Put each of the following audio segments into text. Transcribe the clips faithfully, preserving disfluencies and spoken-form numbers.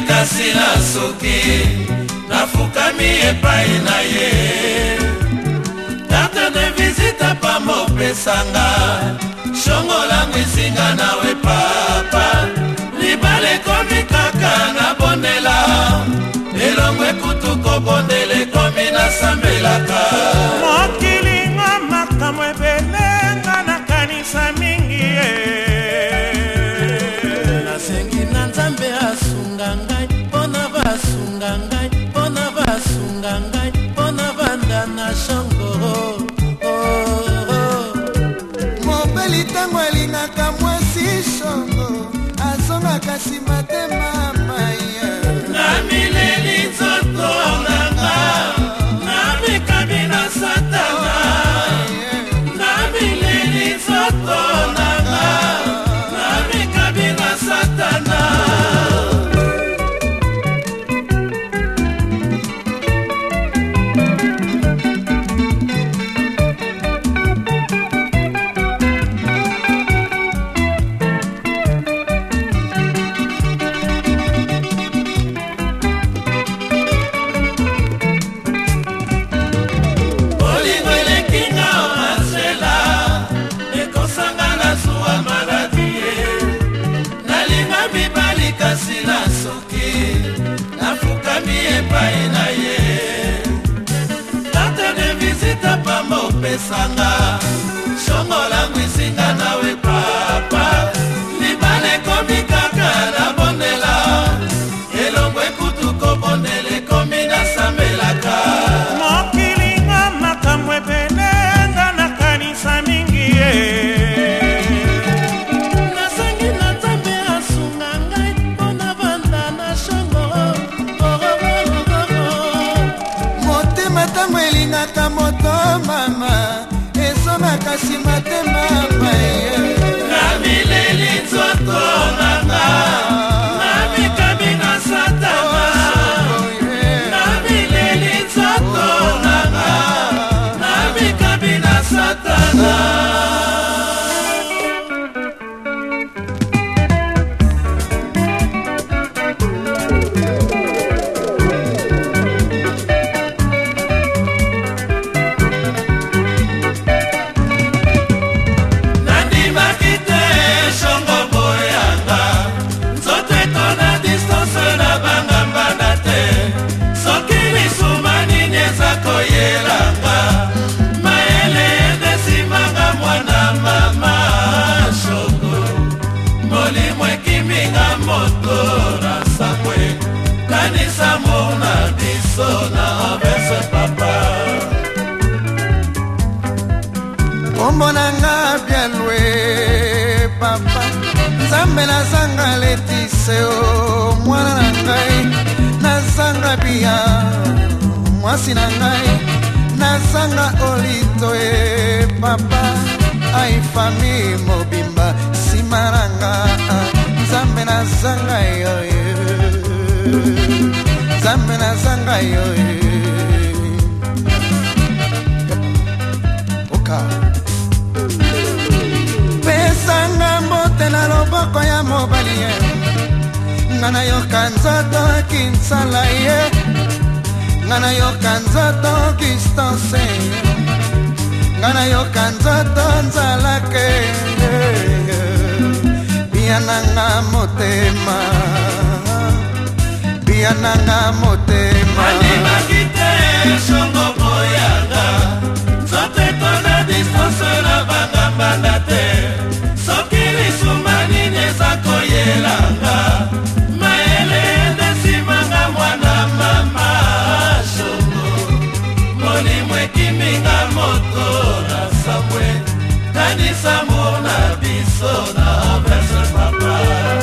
kasi na soki nafukami epai na ye carte de visite pa mopesanga shongolangu isinga nawe papa libala ekomi kaka nabondela elongwe kutu kobondela ekomi nasambelaka mokilinga makambo ebele nga nakanisa mingi ye nasengi na nzambe asunga ngai mpona basunga ngai mpona basunga ngai mpona banda na shongo mobeli ntango alingaka mwasi shongo azongaka nsima te mama ye na mileli nzoto nanga na mikabi na satana na mileli nzoto nanga na mikabi na satana pesanga shongolangu isinga nawe papa libala ekomi kaka nabondela elongo ekutu kobondela ekomi nasambelaka mokilinga makambo ebele nga nakanisa mingi ye nasangi na nzambe asunga ngai mpona banda na shongo motema ntango elingaka moto mama ezonaka nsima te mama na mileli nzoto nanga na mikabi na satana na mileli nzoto nanga na mikabi na satana omonanga bialwe papa nzambe nazanga letise o mwana na ngai nazanga bia mwasi na ngai nazanga olito e papa ai fami mobimba nsima nanga nzambe nazanga yo nzambe nazanga yo oka pesanga mbote na loboko ya mobali ye nga nayoka nzoto kinsala ye nga nayoka nzoto kistanse nga nayoka nzoto nzalake biananga motema biananga motema andimaki te shongo boyanga nzoto etona distance na bangambanda te soki lisuma nini eza koyelanga mayele edesimanga mwana mama shongo molimo ekiminga moto na samwe kanisa mona biso na verse papa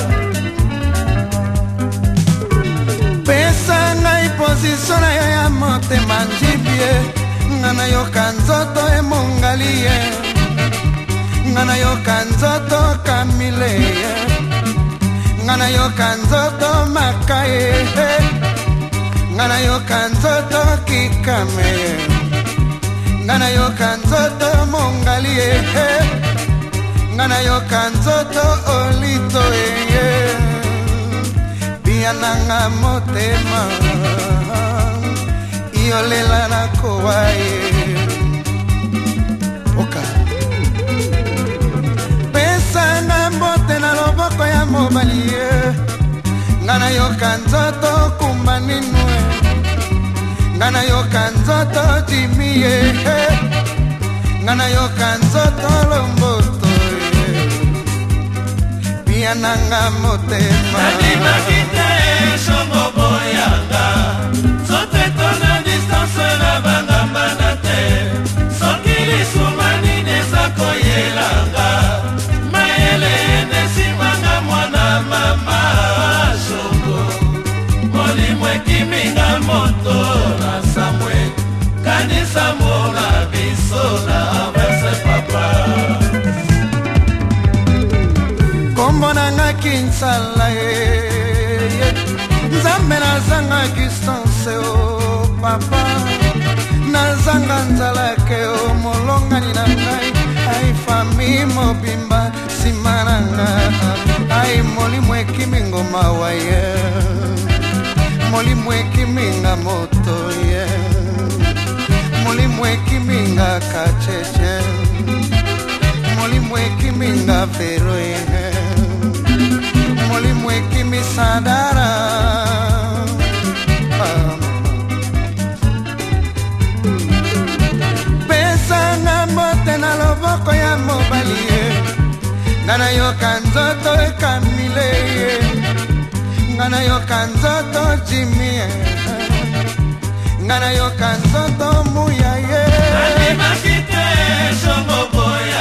pesa ngai pozisio na yo ya motema njibie nga nayoka nzoto emongali ye nga nayoka nzoto kamile ye nga nayoka nzoto makaye nga nayoka nzoto kikame ye nga nayoka nzoto mongali ye nga nayoka nzoto olito ye biananga motema iolela na kowaye oka pesa na mbote na loboko ya mobali ye ngana yoka nzoto kumba ninwe ngana yoka nzoto jimiye ngana yoka nzoto lomboto biananga motema Nadima kite shongo boyanga Sote tona distance na bangamba na te Sokili sumani neza koyelanga Maele nesimanga mwana mama shongo Moli mwekiminga moto na samwe Kanisa mola biso na avese papa Kombonanga kinsala ye Nzambe nazanga distance o papa Nazanga nzala ke o molongani na ngai Ai fami mobimba simananga Ai moli mweki mingo mawaye Moli mweki minga moto ye Moli mweki minga kacheche Moli mweki minga vero ye Moli mweki misadara Pesa nga mbote na loboko ya mobali ye Ngana yoka nzoto ekamile ye Ngana yoka nzoto jimi ye Ngana yoka nzoto muya ye Nadima kite shongo boya